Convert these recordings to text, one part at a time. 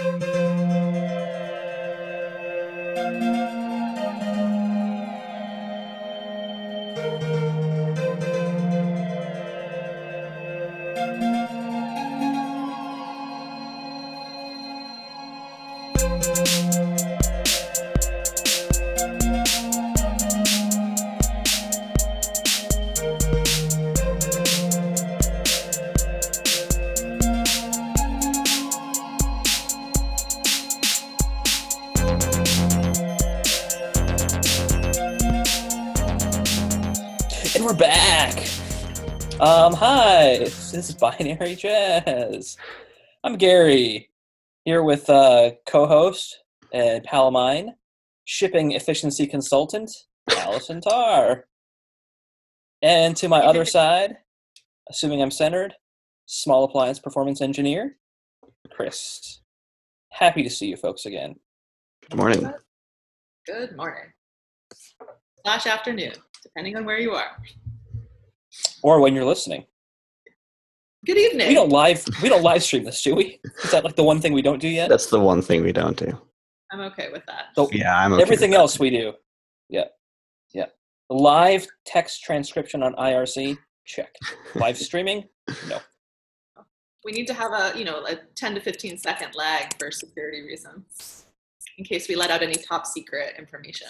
And we're back. Hi, this is Binary Jazz. I'm Gary, here with co-host and pal of mine, shipping efficiency consultant, Allison Tarr. And to my other side, assuming I'm centered, small appliance performance engineer, Chris. Happy to see you folks again. Good morning. Good morning. / afternoon, depending on where you are. Or when you're listening. Good evening. We don't live stream this, do we? Is that like the one thing we don't do yet? That's the one thing we don't do. I'm okay with that. So Yeah, I'm okay. Everything else we do. Yeah. Live text transcription on IRC, check. Live streaming, no. We need to have a 10 to 15 second lag for security reasons, in case we let out any top secret information.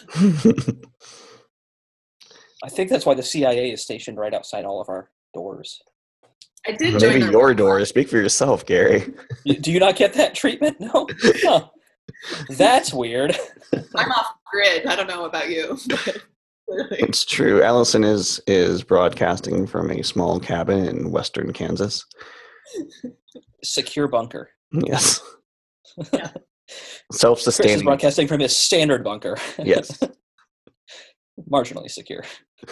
I think that's why the CIA is stationed right outside all of our doors. I did join Maybe your door. Speak for yourself, Gary. Do you not get that treatment? No? Huh. That's weird. I'm off grid. I don't know about you. Clearly. It's true. Allison is broadcasting from a small cabin in western Kansas. Secure bunker. Yes. Yeah. Chris is Self-sustaining. broadcasting from his standard bunker. Yes. Marginally secure.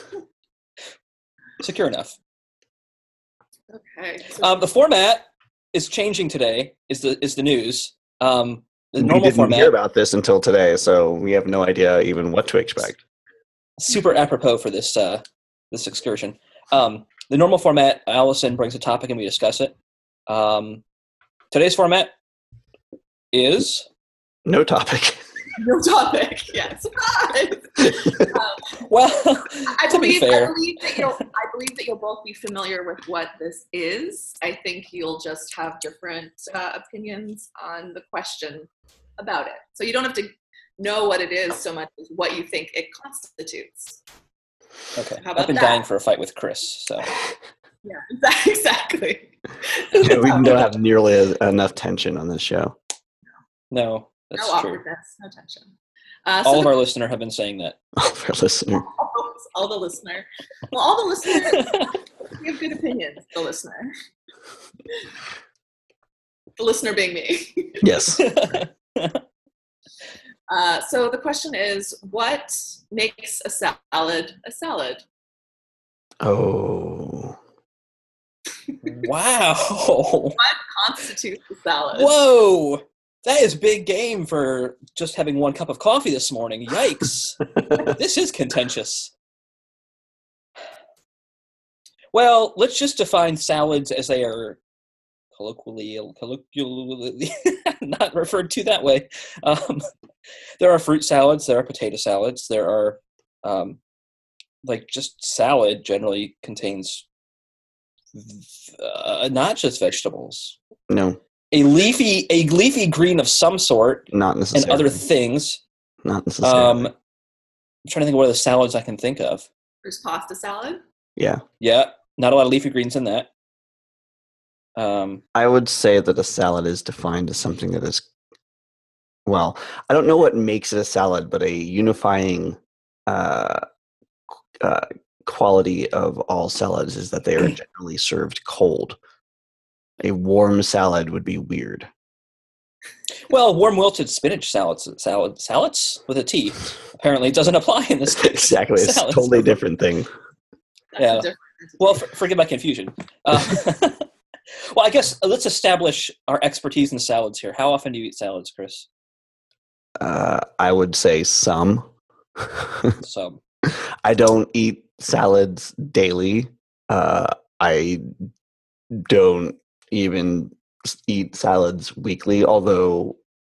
Secure enough. Okay. So The format is changing today, is the news. The We normal didn't format, hear about this until today, so we have no idea even what to expect. super apropos for this this excursion. The normal format, Allison brings a topic and we discuss it. Today's format is No topic. no topic. Yeah, surprise. well. I To be believe fair, I believe that you'll both be familiar with what this is. I think you'll just have different opinions on the question about it. So you don't have to know what it is so much as what you think it constitutes. okay. How about I've been that? dying for a fight with Chris, so Yeah, exactly. Yeah, we don't have nearly enough tension on this show. no, that's no true. awkwardness, no tension. All of our listeners have been saying that. All of our listener. all the listener. Well, all the listeners we have good opinions. The listener being me. Yes. So the question is, what makes a salad a salad? Oh. Wow. What constitutes a salad? Whoa. That is big game for just having one cup of coffee this morning. Yikes. This is contentious. Well, let's just define salads as they are colloquially not referred to that way. There are fruit salads, there are potato salads, there are just salad generally contains not just vegetables. No, A leafy green of some sort not and necessarily. other things. Not necessarily. I'm trying to think of what other salads I can think of. There's pasta salad. Yeah. Yeah, not a lot of leafy greens in that. I would say that a salad is defined as something that is, well, I don't know what makes it a salad, but a unifying quality of all salads is that they are generally served cold. A warm salad would be weird. Well, warm wilted spinach salads with a T apparently doesn't apply in this case. Exactly. It's a Salads. totally different thing. That's Yeah. a different entity. Well, forgive my confusion. Well, I guess let's establish our expertise in salads here. How often do you eat salads, Chris? I would say some. So, I don't eat salads daily. I don't even eat salads weekly, although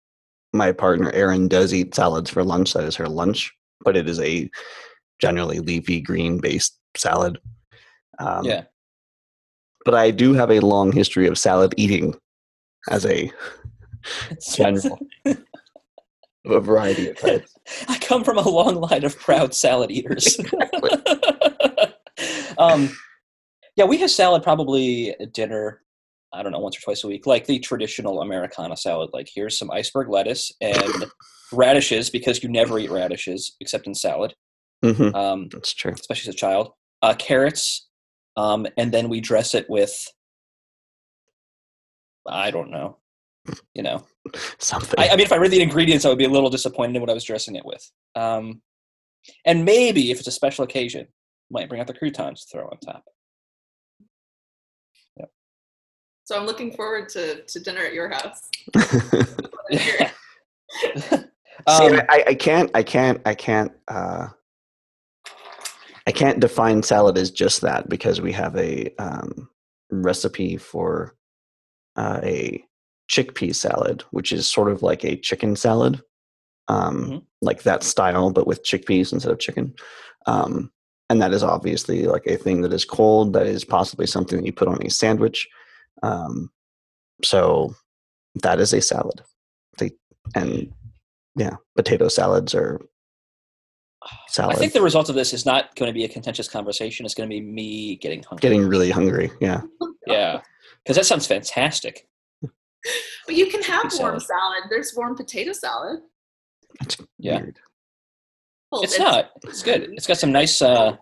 my partner Erin does eat salads for lunch. That is her lunch, but it is a generally leafy green based salad. Yeah. But I do have a long history of salad eating as a general, a variety of types. I come from a long line of proud salad eaters. Exactly. Yeah, we have salad probably at dinner, I don't know, once or twice a week, like the traditional Americana salad. Like, here's some iceberg lettuce and radishes, because you never eat radishes except in salad. That's true. Especially as a child. Carrots, and then we dress it with, I don't know, Something. I mean, if I read the ingredients, I would be a little disappointed in what I was dressing it with. And maybe if it's a special occasion, might bring out the croutons to throw on top. Yep. So I'm looking forward to dinner at your house. Yeah. See, I can't define salad as just that, because we have a recipe for a chickpea salad, which is sort of like a chicken salad, like that style, but with chickpeas instead of chicken. And that is obviously like a thing that is cold. That is possibly something that you put on a sandwich. So that is a salad. Potato salads are salads. I think the result of this is not going to be a contentious conversation. It's going to be me getting hungry. Getting really hungry, yeah. Yeah, because that sounds fantastic. But you can have warm salad. There's warm potato salad. That's weird. Well, it's not. It's good. It's got some nice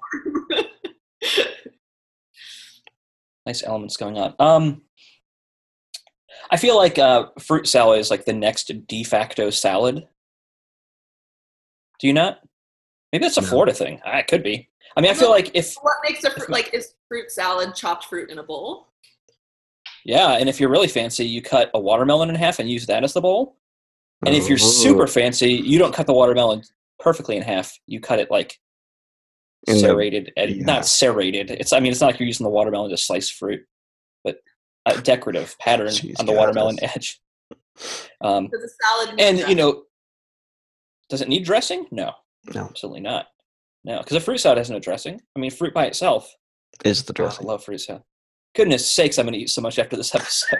nice elements going on. I feel like fruit salad is like the next de facto salad. Do you not? Maybe that's a Florida thing. It could be. I mean, I feel like if... What makes a fruit, like, is fruit salad chopped fruit in a bowl? Yeah, and if you're really fancy, you cut a watermelon in half and use that as the bowl. And if you're super fancy, you don't cut the watermelon perfectly in half. You cut it like serrated, not serrated. It's not like you're using the watermelon to slice fruit, but a decorative pattern on the watermelon edge. Does a salad and dressing? Does it need dressing? No, absolutely not. No, because a fruit salad has no dressing. I mean, fruit by itself is the dressing. I love fruit salad. Goodness sakes, I'm going to eat so much after this episode.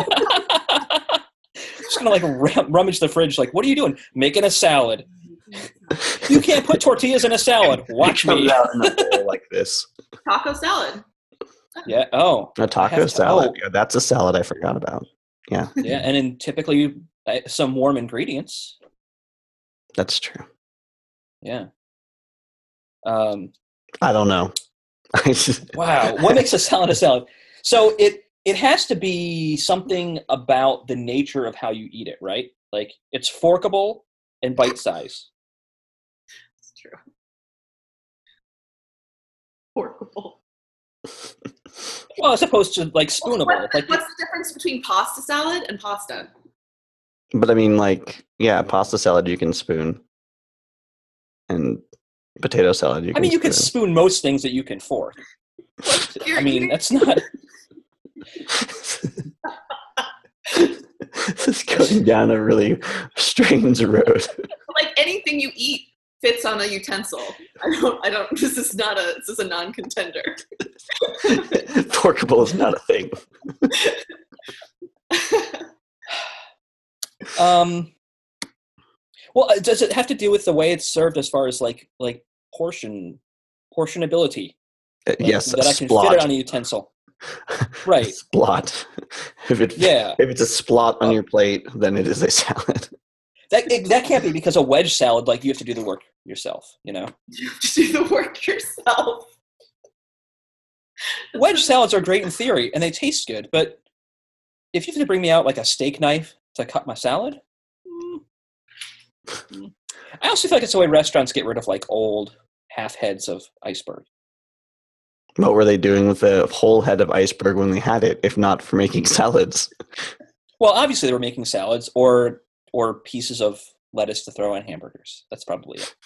Just going to like rummage the fridge. Like, what are you doing? Making a salad. You can't put tortillas in a salad. Watch me. Out in a bowl like this. Taco salad. Yeah. Oh. A taco salad. Yeah, that's a salad I forgot about. Yeah. Yeah, and then typically some warm ingredients. That's true. Yeah. I don't know. Wow. What makes a salad a salad? So it has to be something about the nature of how you eat it, right? Like, it's forkable and bite size. It's true. Forkable. Well, as opposed to like spoonable. What's the difference between pasta salad and pasta? But I mean, like, yeah, pasta salad you can spoon, and potato salad you can. I mean, you can spoon most things that you can fork. I mean, that's not. This is going down a really strange road. Like, anything you eat fits on a utensil. I don't. This is a non-contender. Forkable is not a thing. Well, does it have to do with the way it's served as far as like portionability? Yes, that I can fit it on a utensil. Right. Splot. If it's a splot on your plate, then it is a salad. That can't be, because a wedge salad, like, you have to do the work yourself, You have to do the work yourself. Wedge salads are great in theory, and they taste good, but if you have to bring me out like a steak knife to cut my salad, I also feel like it's the way restaurants get rid of like old half heads of iceberg. What were they doing with the whole head of iceberg when they had it, if not for making salads? Well, obviously they were making salads or pieces of lettuce to throw on hamburgers. That's probably it.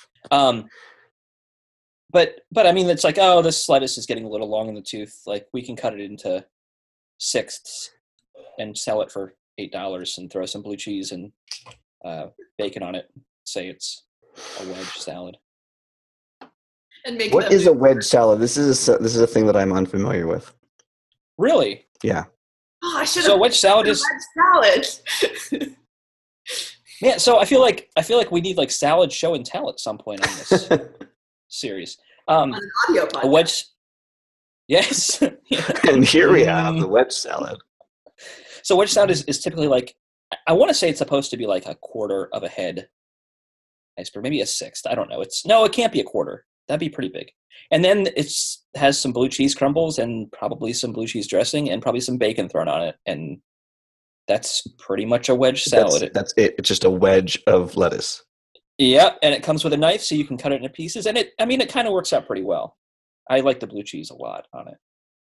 But I mean, it's like, oh, this lettuce is getting a little long in the tooth. Like, we can cut it into sixths and sell it for $8 and throw some blue cheese and bacon on it. Say it's a wedge salad. And make What is a wedge salad? This is a thing that I'm unfamiliar with. Really? Yeah. Oh, I should have. So wedge salad is wedge salad. yeah. So I feel like we need like salad show and tell at some point on this series. On an audio podcast. A wedge. Yes. Yeah. And here we have the wedge salad. So wedge salad is typically like, I want to say it's supposed to be like a quarter of a head iceberg, maybe a sixth. I don't know. It can't be a quarter. That'd be pretty big. And then has some blue cheese crumbles and probably some blue cheese dressing and probably some bacon thrown on it. And that's pretty much a wedge salad. That's it. It's just a wedge of lettuce. Yeah, and it comes with a knife so you can cut it into pieces. And it kind of works out pretty well. I like the blue cheese a lot on it.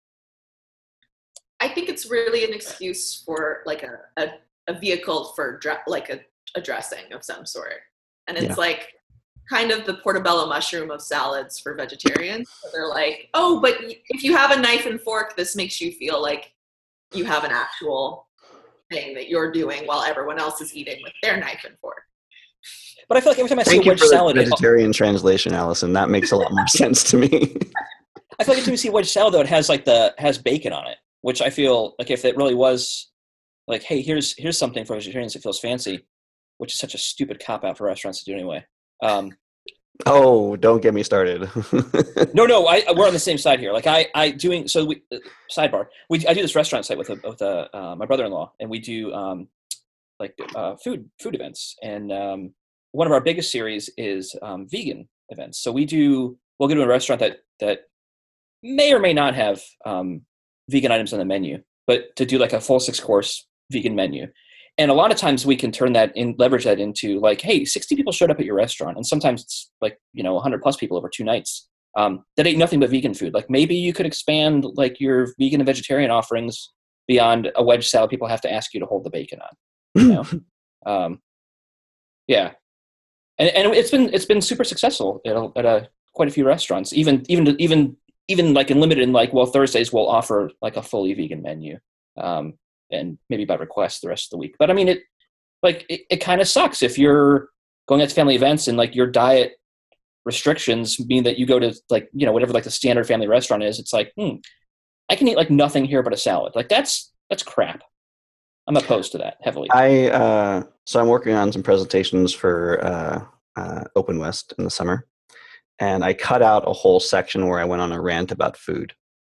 I think it's really an excuse for like a vehicle for a dressing of some sort. And it's like kind of the portobello mushroom of salads for vegetarians. So they're like, oh, but if you have a knife and fork, this makes you feel like you have an actual thing that you're doing while everyone else is eating with their knife and fork. But I feel like every time I see Thank a wedge you for salad, the vegetarian translation, Allison. That makes a lot more sense to me. I feel like every time you see wedge salad, though, it has bacon on it, which I feel like if it really was like, hey, here's something for vegetarians that feels fancy, which is such a stupid cop out for restaurants to do anyway. Oh, don't get me started. No, we're on the same side here. Like I do this restaurant site with my brother-in-law, and we do food events, and one of our biggest series is vegan events. So we'll go to a restaurant that may or may not have vegan items on the menu, but to do like a full 6-course vegan menu. And a lot of times we can leverage that into like, hey, 60 people showed up at your restaurant. And sometimes it's like, 100 plus people over 2 nights that ate nothing but vegan food. Like maybe you could expand like your vegan and vegetarian offerings beyond a wedge salad people have to ask you to hold the bacon on, yeah. And it's been super successful at quite a few restaurants, even like in limited, like, well, Thursdays we'll offer like a fully vegan menu. And maybe by request the rest of the week. But I mean, it kind of sucks if you're going out to family events and like your diet restrictions mean that you go to like, whatever like the standard family restaurant is. It's like, I can eat like nothing here but a salad. Like that's crap. I'm opposed to that heavily. So I'm working on some presentations for Open West in the summer, and I cut out a whole section where I went on a rant about food.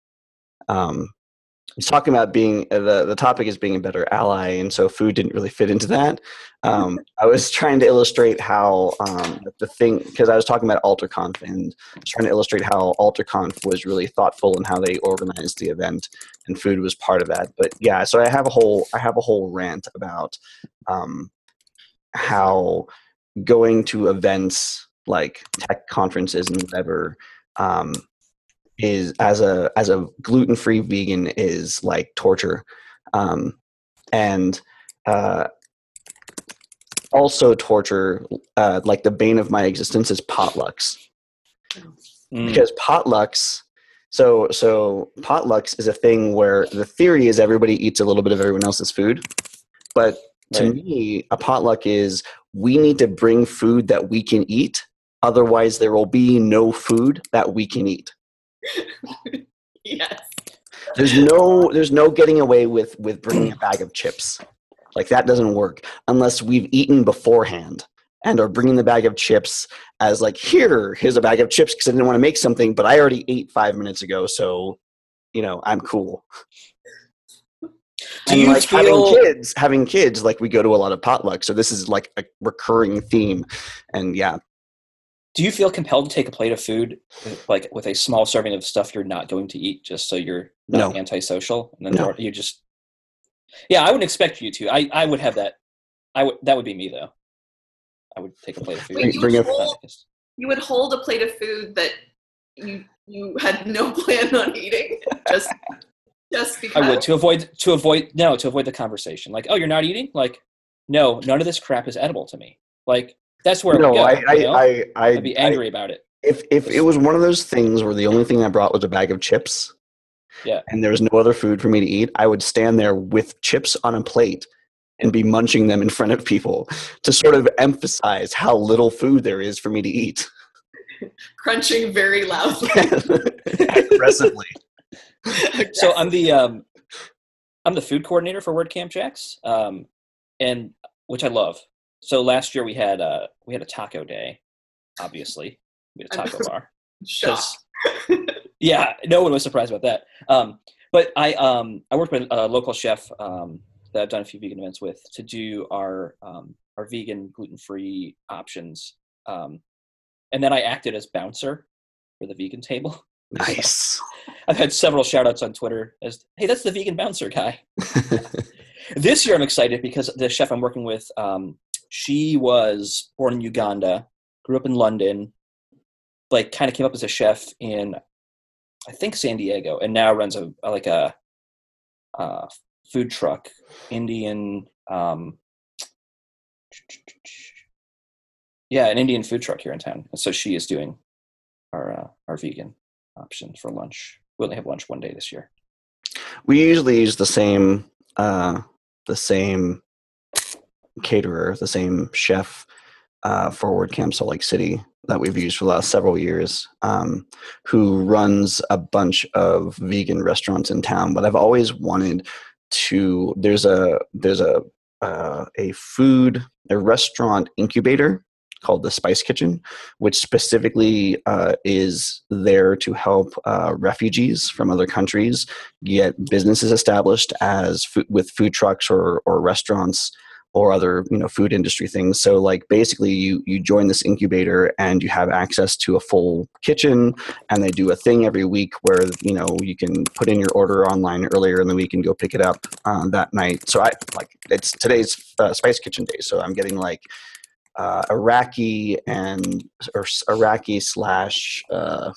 He's talking about being the topic is being a better ally, and so food didn't really fit into that. I was trying to illustrate how because I was talking about AlterConf, and I was trying to illustrate how AlterConf was really thoughtful in how they organized the event, and food was part of that. But yeah, so I have a whole rant about how going to events like tech conferences and whatever. Is as a gluten-free vegan is like torture, and also torture. Like the bane of my existence is potlucks, because potlucks. So potlucks is a thing where the theory is everybody eats a little bit of everyone else's food, but to me, a potluck is we need to bring food that we can eat. Otherwise, there will be no food that we can eat. Yes. There's no getting away with bringing a bag of chips. Like that doesn't work unless we've eaten beforehand and are bringing the bag of chips as like, here's a bag of chips because I didn't want to make something, but I already ate 5 minutes ago, so I'm cool. Do you like feel having kids, like we go to a lot of potlucks, so this is like a recurring theme, and yeah. Do you feel compelled to take a plate of food, like with a small serving of stuff you're not going to eat, just so you're not antisocial? And then you just, I wouldn't expect you to. I would have that. That would be me though. I would take a plate of food. Wait, you would hold a plate of food that you had no plan on eating, just because. I would to avoid the conversation. Like, oh, you're not eating? Like, no, none of this crap is edible to me. Like. That's where I'd be angry about it. If it was one of those things where the only thing I brought was a bag of chips, and there was no other food for me to eat, I would stand there with chips on a plate and be munching them in front of people to sort of emphasize how little food there is for me to eat. Crunching very loudly. Aggressively. So I'm the food coordinator for WordCamp Jacks, and which I love. So last year we had a taco day. Obviously, we had a taco bar. Shocked. Yeah, no one was surprised about that. But I worked with a local chef that I've done a few vegan events with to do our vegan gluten-free options, and then I acted as bouncer for the vegan table. Nice. So I've had several shout-outs on Twitter as, hey, that's the vegan bouncer guy. This year I'm excited because the chef I'm working with, she was born in Uganda, grew up in London, like kind of came up as a chef in, I think, San Diego, and now runs a food truck, Indian, an Indian food truck here in town. And so she is doing our vegan option for lunch. We only have lunch one day this year. We usually use the same caterer, the same chef for WordCamp Salt Lake City that we've used for the last several years, who runs a bunch of vegan restaurants in town. But I've always wanted to. There's a restaurant incubator called the Spice Kitchen, which specifically is there to help refugees from other countries get businesses established with food trucks or restaurants or other food industry things. So like basically you join this incubator and you have access to a full kitchen, and they do a thing every week where you can put in your order online earlier in the week and go pick it up that night. So it's today's Spice Kitchen day, so I'm getting like Iraqi slash I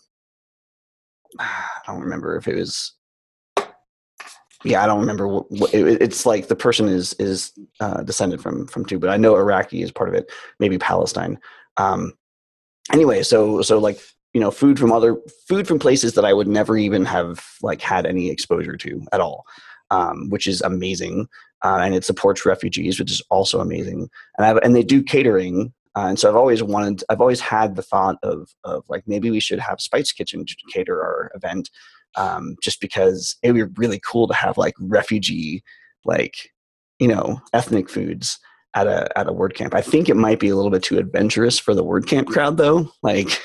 don't remember if it was. Yeah, I don't remember what it's like. The person is descended from two, but I know Iraqi is part of it. Maybe Palestine. Anyway, so like food from places that I would never even have like had any exposure to at all, which is amazing. And it supports refugees, which is also amazing. And they do catering. And so I've always had the thought of like maybe we should have Spice Kitchen to cater our event. Just because it would be really cool to have like refugee, ethnic foods at a WordCamp. I think it might be a little bit too adventurous for the WordCamp crowd though. Like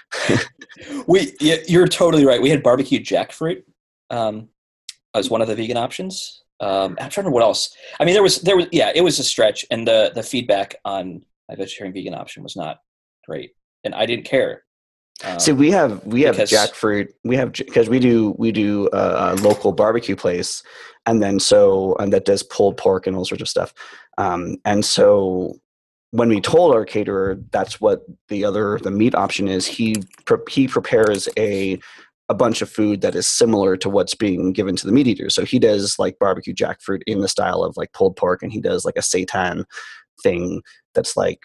you're totally right. We had barbecue jackfruit as one of the vegan options. I'm trying to remember what else. I mean, there was it was a stretch, and the feedback on my vegetarian vegan option was not great, and I didn't care. See, we have jackfruit. Because we do a local barbecue place, and that does pulled pork and all sorts of stuff. And so when we told our caterer that's what the meat option is, he prepares a bunch of food that is similar to what's being given to the meat eaters. So he does like barbecue jackfruit in the style of like pulled pork, and he does like a seitan thing that's like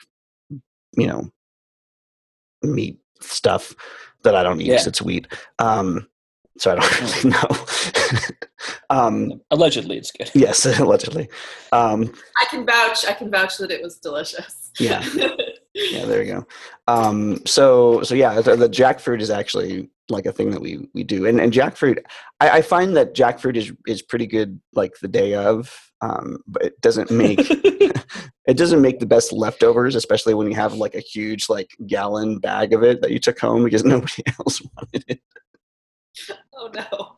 meat stuff that I don't eat because it's wheat. So I don't really know. Allegedly, it's good. Yes, allegedly. I can vouch that it was delicious. Yeah. Yeah, there you go. So yeah, the jackfruit is actually like a thing that we do, and jackfruit. I find that jackfruit is pretty good like the day of, but it doesn't make the best leftovers, especially when you have like a huge like gallon bag of it that you took home because nobody else wanted it. Oh no.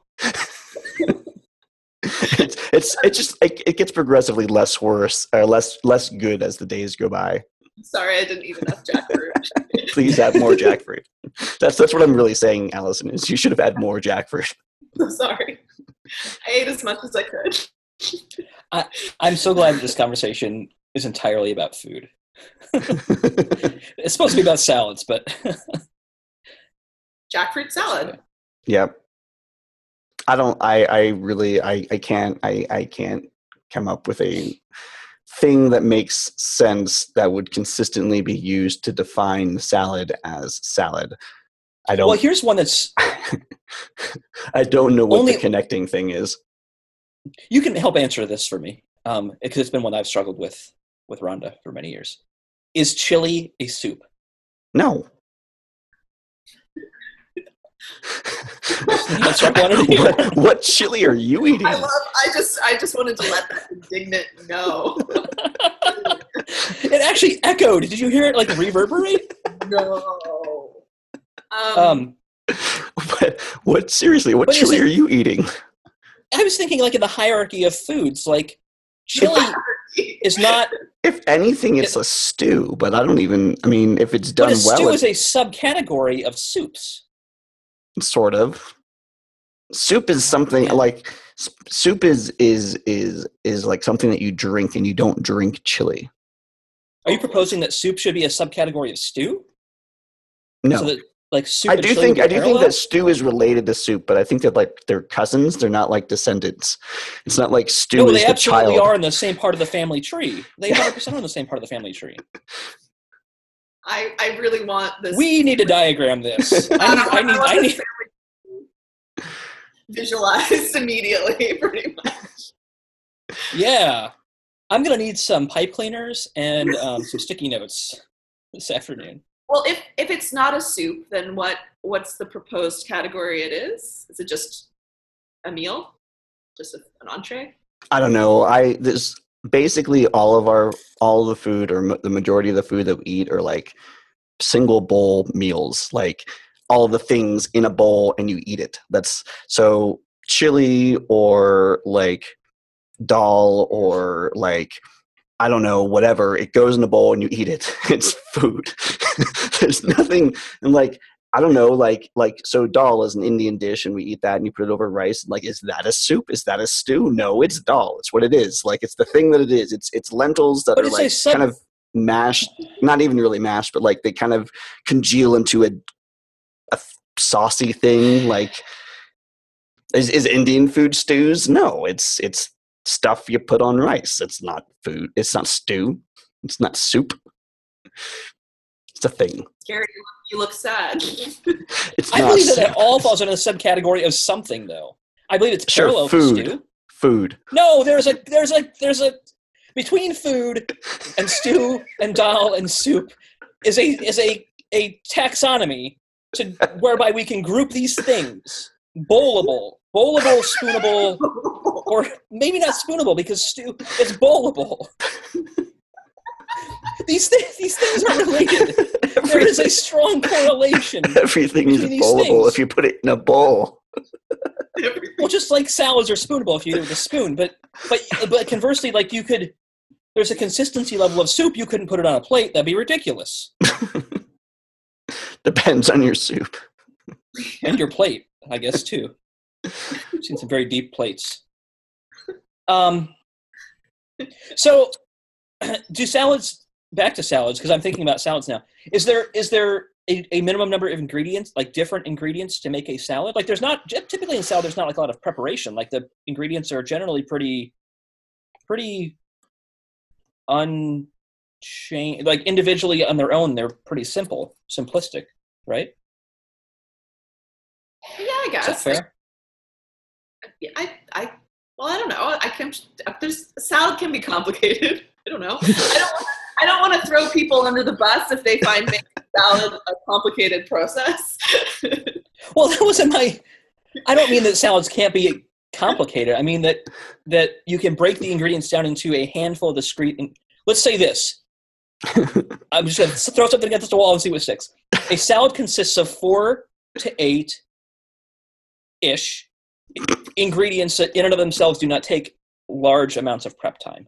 It gets progressively less worse or less good as the days go by. Sorry, I didn't eat enough jackfruit. Please add more jackfruit. That's what I'm really saying, Allison, is you should have had more jackfruit. I'm sorry. I ate as much as I could. I'm so glad this conversation is entirely about food. It's supposed to be about salads, but jackfruit salad. Yep. I can't come up with a thing that makes sense that would consistently be used to define salad as salad. Well, here's one that's I don't know what the connecting thing is. You can help answer this for me. because it's been one I've struggled with Rhonda for many years. Is chili a soup? No. That's what I wanted to hear. What chili are you eating? I just wanted to let that indignant no. It actually echoed. Did you hear it like reverberate? No. Seriously, what chili are you eating? I was thinking like in the hierarchy of foods, like chili is not. If anything, it's a stew, but if it's done but a well. Stew is a subcategory of soups. Sort of. Soup is something like soup is like something that you drink, and you don't drink chili. Are you proposing that soup should be a subcategory of stew? No. So that, like soup I do think that stew is related to soup, but I think that like they're cousins. They're not like descendants. It's not like stew is the child. They absolutely are in the same part of the family tree. They 100% are in the same part of the family tree. I really want this. We need to diagram this. I need visualized immediately, pretty much. Yeah. I'm going to need some pipe cleaners and some sticky notes this afternoon. Well, if it's not a soup, then what's the proposed category it is? Is it just a meal? Just an entree? I don't know. There's basically all of the food, or the majority of the food that we eat, are like single bowl meals, like all of the things in a bowl and you eat it. That's so chili or like dal or like, I don't know, whatever. It goes in a bowl and you eat it. It's food. There's nothing, and like, I don't know, like so dal is an Indian dish and we eat that and you put it over rice. And like, is that a soup? Is that a stew? No, it's dal. It's what it is. Like, it's the thing that it is. It's lentils that are like kind of mashed, not even really mashed, but like they kind of congeal into a saucy thing. Like, is Indian food stews? No, it's stuff you put on rice. It's not food. It's not stew. It's not soup. It's a thing. Gary, you look sad. I believe that it all falls under the subcategory of something, though. I believe it's parallel to stew. Food. No, there's a between food and stew and dal and soup is a taxonomy to whereby we can group these things. Bowlable, spoonable, or maybe not spoonable because stew is bowlable. These things are related. There is a strong correlation. Everything is bowlable if you put it in a bowl. Well, just like salads are spoonable if you do it with a spoon, but conversely, like there's a consistency level of soup you couldn't put it on a plate. That'd be ridiculous. Depends on your soup and your plate, I guess too. I've seen some very deep plates. So, do salads? Back to salads, because I'm thinking about salads now. Is there a minimum number of ingredients, like different ingredients, to make a salad? Like, there's not typically in salad. There's not like a lot of preparation. Like the ingredients are generally pretty unchanged. Like individually on their own, they're pretty simplistic, right? Yeah, I guess. Is that fair? Well, I don't know. Salad can be complicated. I don't know. I don't want to throw people under the bus if they find making salad a complicated process. Well, that wasn't I don't mean that salads can't be complicated. I mean that you can break the ingredients down into a handful of discrete. Let's say this. I'm just going to throw something against the wall and see what sticks. A salad consists of 4 to 8-ish ingredients that in and of themselves do not take large amounts of prep time.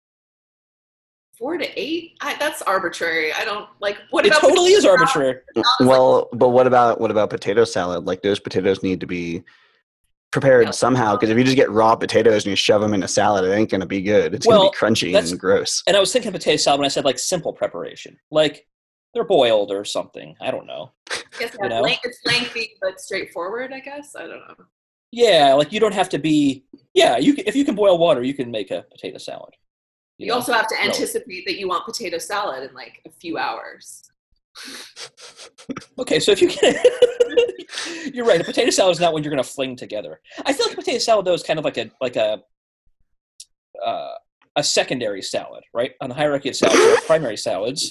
4 to 8? That's arbitrary. I don't like. What it about totally is arbitrary. Well, but what about potato salad? Like, those potatoes need to be prepared somehow, because if you just get raw potatoes and you shove them in a salad, it ain't going to be good. It's going to be crunchy and gross. And I was thinking potato salad when I said like simple preparation, like they're boiled or something. I don't know. Yes, it's lengthy but straightforward, I guess. I don't know. Yeah, like you don't have to be. Yeah, if you can boil water, you can make a potato salad. You also have to anticipate that you want potato salad in like a few hours. Okay, so if you can, you're right. A potato salad is not what you're going to fling together. I feel like potato salad though is kind of like a a secondary salad, right? On the hierarchy of salads, there are primary salads.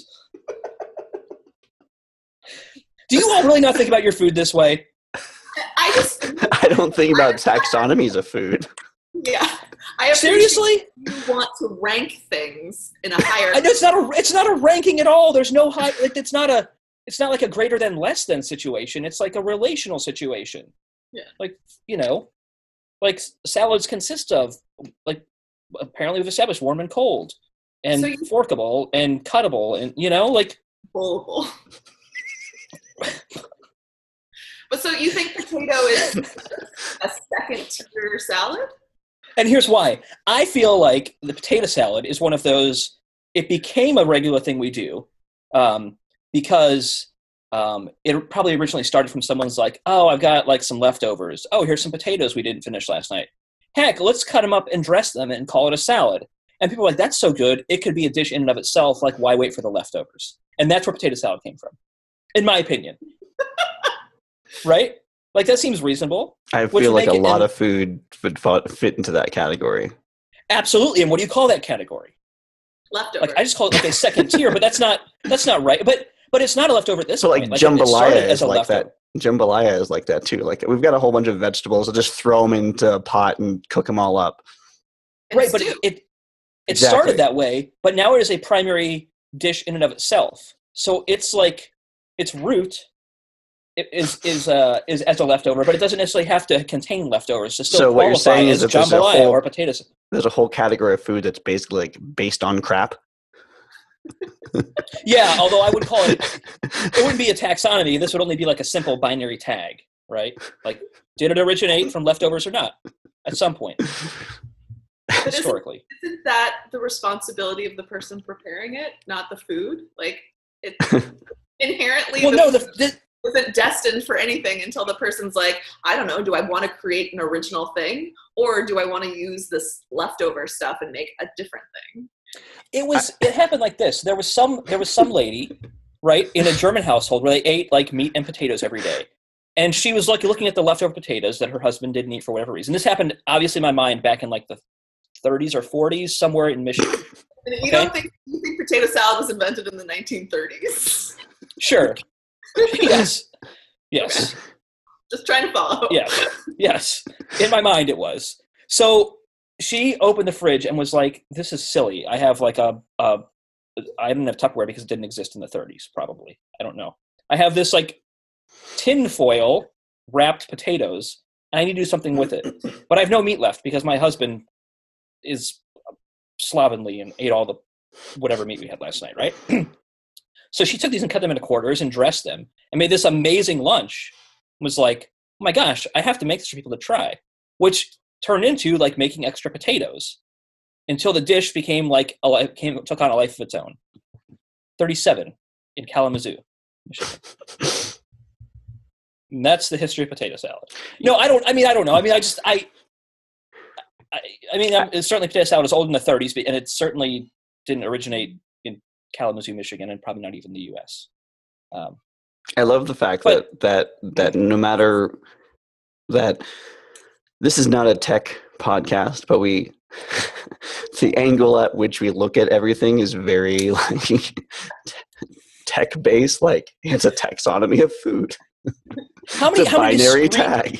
Do you all really not think about your food this way? I don't think about taxonomies of food. Yeah. I Seriously? You want to rank things in a hierarchy. It's not a ranking at all. There's no high. Like it's not like a greater than less than situation. It's like a relational situation. Yeah. Like like salads consist of like apparently we've established warm and cold and forkable and cuttable and like bowlable. But so you think potato is a second tier salad? And here's why. I feel like the potato salad is one of those, it became a regular thing we do because it probably originally started from someone's like, oh, I've got like some leftovers. Oh, here's some potatoes we didn't finish last night. Heck, let's cut them up and dress them and call it a salad. And people are like, that's so good. It could be a dish in and of itself. Like, why wait for the leftovers? And that's where potato salad came from, in my opinion. Right? Like, that seems reasonable. I feel like a lot of food would fit into that category. Absolutely. And what do you call that category? Leftover. Like, I just call it like a second tier, but that's not right. But it's not a leftover at this point. Like jambalaya is like that. Jambalaya is like that too. Like we've got a whole bunch of vegetables. I'll just throw them into a pot and cook them all up. Right, but it started that way, but now it is a primary dish in and of itself. So it's like its root is as a leftover, but it doesn't necessarily have to contain leftovers to still what you're saying is that jambalaya or potatoes. There's a whole category of food that's basically like based on crap. Yeah, although I would call it wouldn't be a taxonomy. This would only be like a simple binary tag, right? Like, did it originate from leftovers or not? At some point, historically. Isn't that the responsibility of the person preparing it, not the food? Like, it's inherently isn't destined for anything until the person's like, I don't know, do I want to create an original thing, or do I want to use this leftover stuff and make a different thing? It happened like this. There was some lady, right, in a German household where they ate like meat and potatoes every day. And she was like looking at the leftover potatoes that her husband didn't eat for whatever reason. This happened obviously in my mind back in like the 30s or 40s, somewhere in Michigan. You don't think potato salad was invented in the 1930s? Sure. Yes. Yes. Just trying to follow. Yes. In my mind it was. So she opened the fridge and was like, this is silly. I have like I didn't have Tupperware because it didn't exist in the 30s, probably. I don't know. I have this like tin foil wrapped potatoes and I need to do something with it. But I have no meat left because my husband is slovenly and ate all the whatever meat we had last night, right? So she took these and cut them into quarters and dressed them and made this amazing lunch. Was like, oh my gosh, I have to make this for people to try, which turned into like making extra potatoes until the dish became like took on a life of its own. 37 in Kalamazoo, Michigan. And that's the history of potato salad. No, I don't know. I mean, certainly potato salad is old in the 30s, and it certainly didn't originate in Kalamazoo, Michigan, and probably not even the U.S. I love the fact that no matter that this is not a tech podcast, but the angle at which we look at everything is very like tech based. Like it's a taxonomy of food. How many binary tag?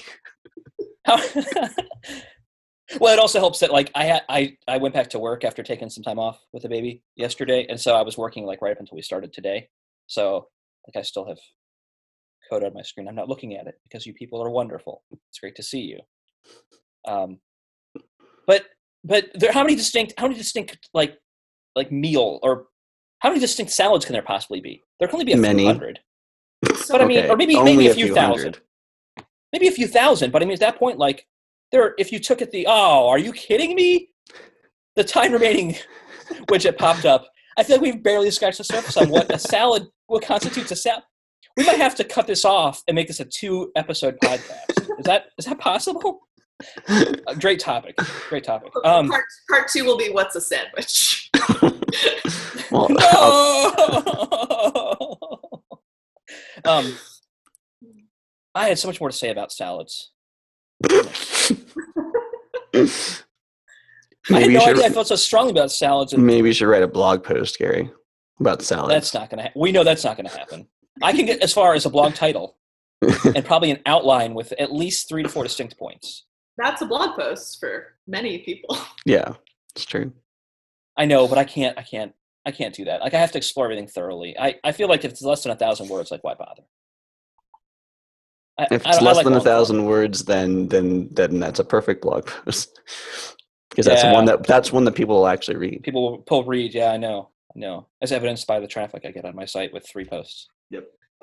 Well, it also helps that like I went back to work after taking some time off with the baby yesterday, and so I was working like right up until we started today. So like I still have code on my screen. I'm not looking at it because you people are wonderful. It's great to see you. But there, how many distinct like meal or how many distinct salads can there possibly be? There can only be a few hundred. But I mean, or maybe a few thousand. Maybe a few thousand. But I mean, at that point, like if you took it are you kidding me? The time remaining widget popped up. I feel like we've barely scratched the surface on what constitutes a salad. We might have to cut this off and make this a 2-episode podcast. Is that possible? Great topic. Part 2 will be what's a sandwich. Well, no! I had so much more to say about salads. I had Maybe no you should, idea I felt so strongly about salads. And maybe you should write a blog post, Gary, about salads. that's not going to we know that's not going to happen. I can get as far as a blog title and probably an outline with at least 3 to 4 distinct points. That's a blog post for many people. Yeah, it's true. I know, but I can't do that. Like, I have to explore everything thoroughly. I feel like if it's less than 1,000 words, like, why bother? If it's less like than long 1,000 words, then that's a perfect blog post. Because Yeah. that's one that people will actually read. People will read. Yeah, I know. As evidenced by the traffic I get on my site with 3 posts. Yep.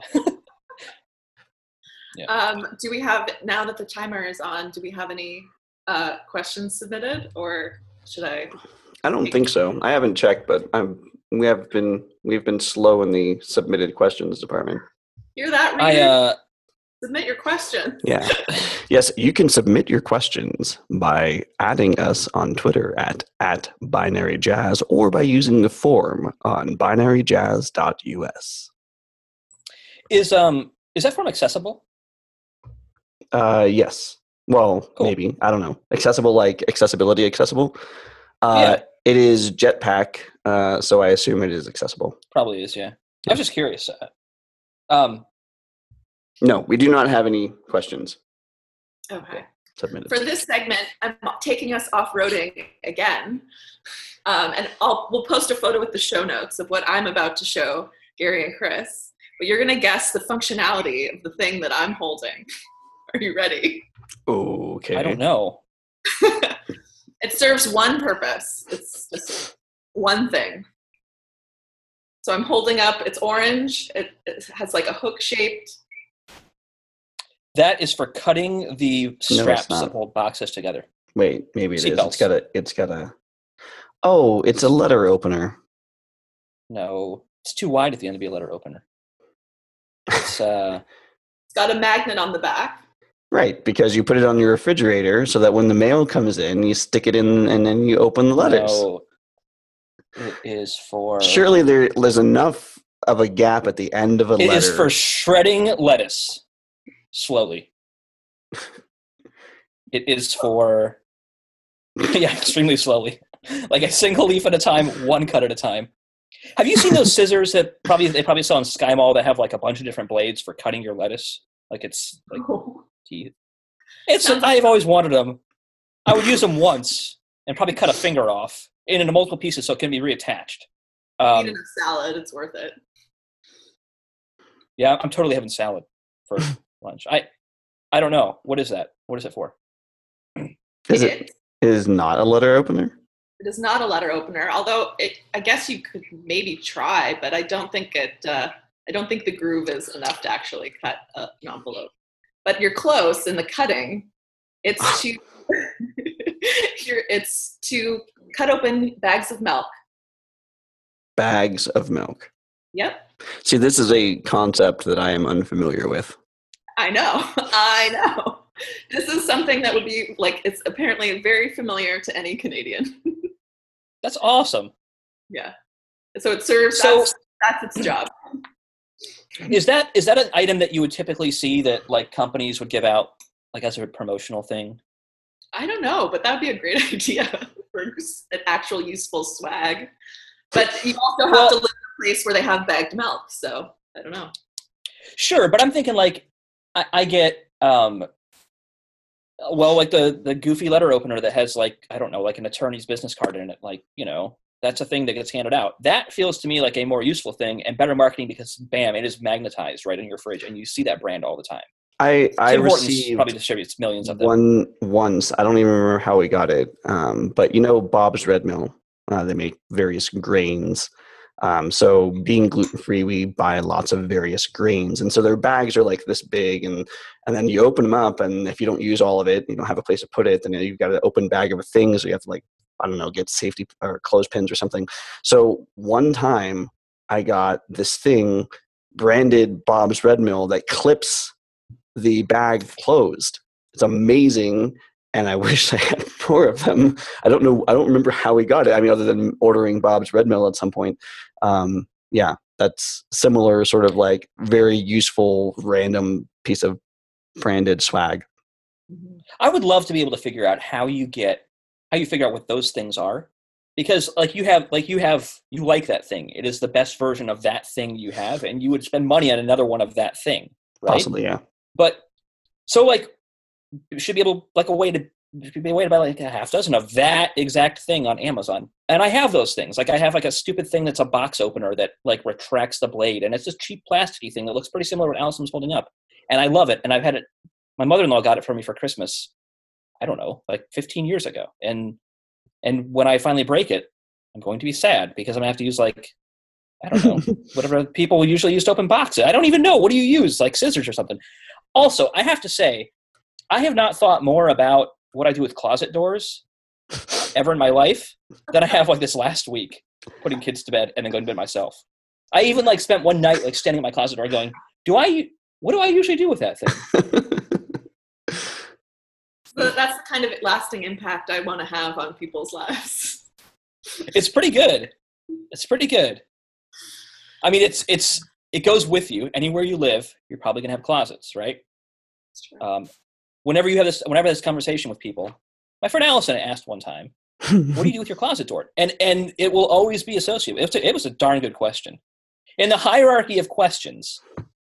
Yeah. Do we have, now that the timer is on, do we have any questions submitted, or should I? I don't think so. I haven't checked, but we've been slow in the submitted questions department. Hear that, reader? I Submit your questions. Yeah. Yes, you can submit your questions by adding us on Twitter at @binaryjazz or by using the form on binaryjazz.us. is that form accessible? Yes. Well, Cool. maybe. I don't know. Accessible, like accessibility accessible. Yeah. It is Jetpack, so I assume it is accessible. Probably is. Yeah. I was just curious. No, we do not have any questions Okay. submitted. For this segment, I'm taking us off-roading again. And we'll post a photo with the show notes of what I'm about to show Gary and Chris. But you're going to guess the functionality of the thing that I'm holding. Are you ready? Okay. I don't know. It serves one purpose. It's just one thing. So I'm holding up, it's orange. It has like a hook-shaped. That is for cutting the straps not. that hold boxes together. Wait, maybe it is. Seatbelts. It's got a. Oh, it's a letter opener. No, it's too wide at the end to be a letter opener. It's It's got a magnet on the back. Right, because you put it on your refrigerator so that when the mail comes in, you stick it in and then you open the letters. No, it is for. Surely there's enough of a gap at the end of a letter. It is for shredding lettuce slowly. It is for. Yeah, extremely slowly, like a single leaf at a time, one cut at a time. Have you seen those scissors that they probably sell in Sky Mall that have like a bunch of different blades for cutting your lettuce? Like it's like teeth. I've always wanted them. I would use them once and probably cut a finger off into multiple pieces so it can be reattached. Eat in a salad, it's worth it. Yeah, I'm totally having salad for lunch. I don't know. What is that? What is it for? It is not a letter opener? It is not a letter opener, although I guess you could maybe try, but I don't think the groove is enough to actually cut an envelope. But you're close in the cutting. It's to it's to cut open bags of milk. Bags of milk. Yep. See, this is a concept that I am unfamiliar with. I know. This is something that would be like, it's apparently very familiar to any Canadian. That's awesome. Yeah. So it serves, that's its job. Is that an item that you would typically see that like companies would give out like as a promotional thing? I don't know, but that would be a great idea for an actual useful swag. But you also have to live in a place where they have bagged milk, so I don't know. Sure, but I'm thinking like I get like the goofy letter opener that has like, I don't know, like an attorney's business card in it, like, that's a thing that gets handed out. That feels to me like a more useful thing and better marketing because bam, it is magnetized right in your fridge and you see that brand all the time. I Tim Hortons received probably distributes millions of them. once. I don't even remember how we got it. But Bob's Red Mill, they make various grains. So being gluten-free, we buy lots of various grains. And so their bags are like this big and then you open them up and if you don't use all of it, you don't have a place to put it, then you've got an open bag of a thing. So you have to get safety or clothespins or something. So one time I got this thing branded Bob's Red Mill that clips the bag closed. It's amazing. And I wish I had more of them. I don't know. I don't remember how we got it. I mean, other than ordering Bob's Red Mill at some point. Yeah, that's similar sort of like very useful random piece of branded swag. I would love to be able to figure out how you how you figure out what those things are, because like you like that thing. It is the best version of that thing you have, and you would spend money on another one of that thing, right? Possibly, yeah. But so like, you should be able like a way to buy like a half dozen of that exact thing on Amazon. And I have those things. Like I have like a stupid thing that's a box opener that like retracts the blade, and it's this cheap plasticky thing that looks pretty similar to what Allison was holding up. And I love it. And I've had it. My mother-in-law got it for me for Christmas. I don't know, like 15 years ago. And when I finally break it, I'm going to be sad because I'm gonna have to use like, I don't know, whatever people usually use to open boxes. I don't even know. What do you use? Like scissors or something. Also, I have to say, I have not thought more about what I do with closet doors ever in my life than I have like this last week, putting kids to bed and then going to bed myself. I even like spent one night like standing at my closet door going, what do I usually do with that thing? So that's the kind of lasting impact I want to have on people's lives. It's pretty good. It's pretty good. I mean, it goes with you anywhere you live. You're probably gonna have closets, right? That's true. Whenever I have this conversation with people, my friend Allison asked one time, "What do you do with your closet door?" And it will always be associated. It was a darn good question. In the hierarchy of questions.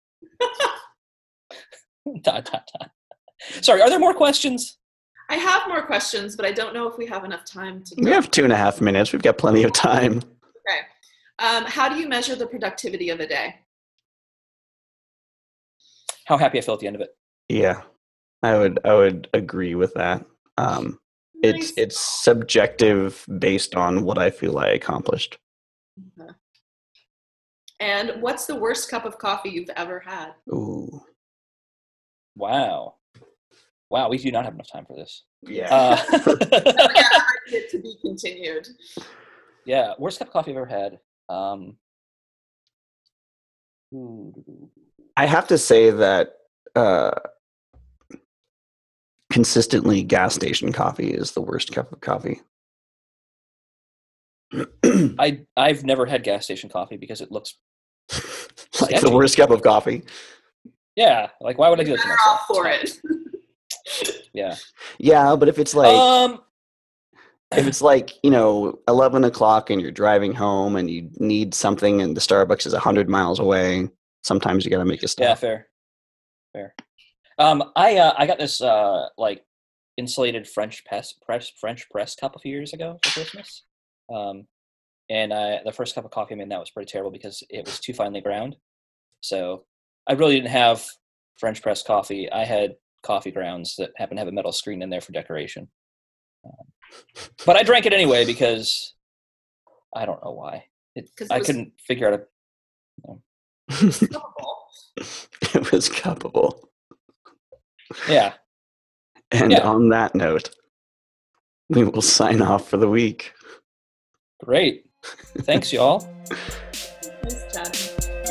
Sorry, are there more questions? I have more questions, but I don't know if we have enough time to. We have 2.5 minutes. We've got plenty of time. Okay. How do you measure the productivity of a day? How happy I feel at the end of it. Yeah, I would agree with that. Nice. It's subjective based on what I feel I accomplished. Okay. And what's the worst cup of coffee you've ever had? Ooh. Wow, we do not have enough time for this. Yeah. To be continued. Yeah, worst cup of coffee I've ever had. I have to say that consistently gas station coffee is the worst cup of coffee. I've never had gas station coffee because it looks like sketchy. the worst cup of coffee. Yeah, like why would I do it to Better myself? off for it. Yeah. Yeah, but if it's like if it's like, 11 o'clock and you're driving home and you need something and the Starbucks is 100 miles away, sometimes you got to make a stop. Yeah, fair. I got this like insulated French press cup a few years ago for Christmas. And the first cup of coffee I made, that was pretty terrible because it was too finely ground. So I really didn't have French press coffee. I had coffee grounds that happened to have a metal screen in there for decoration. But I drank it anyway because I don't know why. I couldn't figure out It was cuppable. Yeah. And on that note, we will sign off for the week. Great. Thanks, y'all. Nice chatting.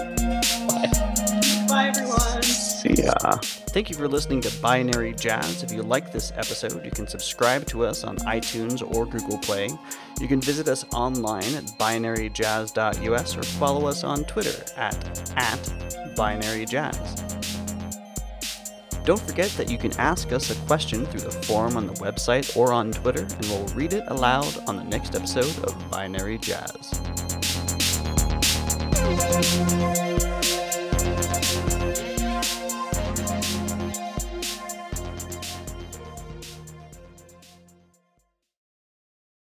Bye. Bye, everyone. See ya. Thank you for listening to Binary Jazz. If you like this episode, you can subscribe to us on iTunes or Google Play. You can visit us online at binaryjazz.us or follow us on Twitter at binaryjazz. Don't forget that you can ask us a question through the forum on the website or on Twitter, and we'll read it aloud on the next episode of Binary Jazz.